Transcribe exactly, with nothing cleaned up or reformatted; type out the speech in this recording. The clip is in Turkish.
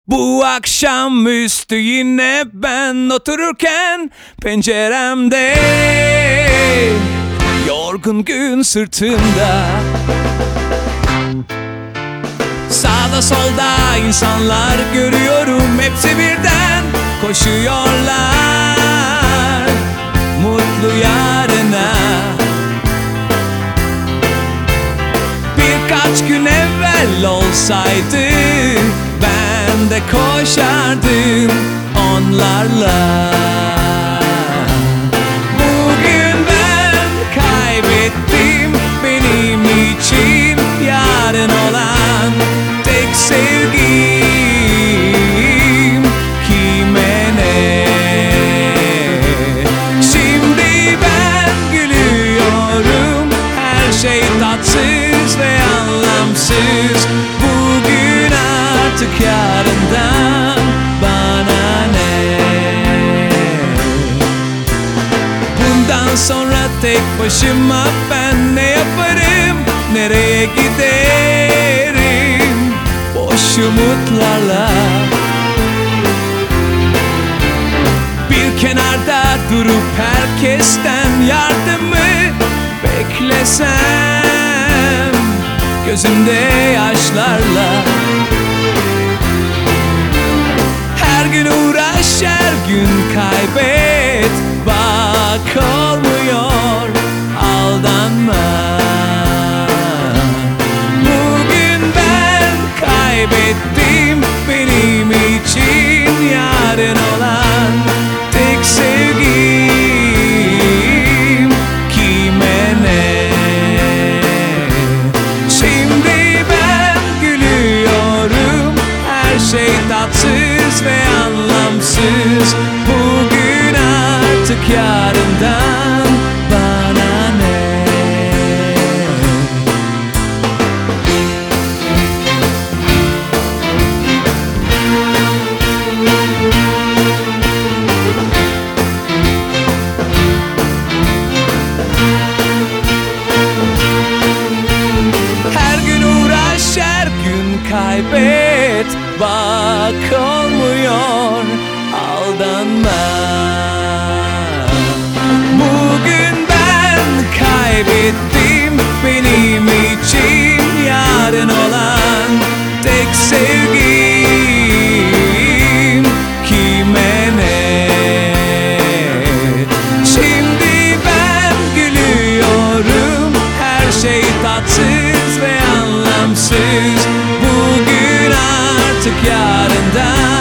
Bu akşamüstü yine ben otururken penceremde, yorgun gün sırtımda, sağda solda insanlar görüyorum, hepsi birden koşuyorlar mutlu yarına. Birkaç gün evvel olsaydı ben de koşardım onlarla. Bugün ben kaybettim benim için yarın olan tek sevgim kime ne? Şimdi ben gülüyorum, her şey tatsız ve anlamsız. Bugün artık yarından bana ne? Bundan sonra tek başıma ben ne yaparım, nereye giderim boş umutlarla? Bir kenarda durup herkesten yardımı beklesem, gözümde yaşlarla. Her gün uğraş, her gün kaybet, bak olmuyor, aldanma. Bugün ben kaybettim benim için yarın olan tek sevgim kime ne? Şimdi ben gülüyorum, her şey tatsız ve anlamsız. Bugün artık yarından bana ne? Her gün uğraş, her gün kaybet, bak olmuyor, aldanma. Bugün ben kaybettim benim için yarın olan tek sevgim kime ne? Şimdi ben gülüyorum, her şey tatsız ve anlamsız. Bugün artık yarından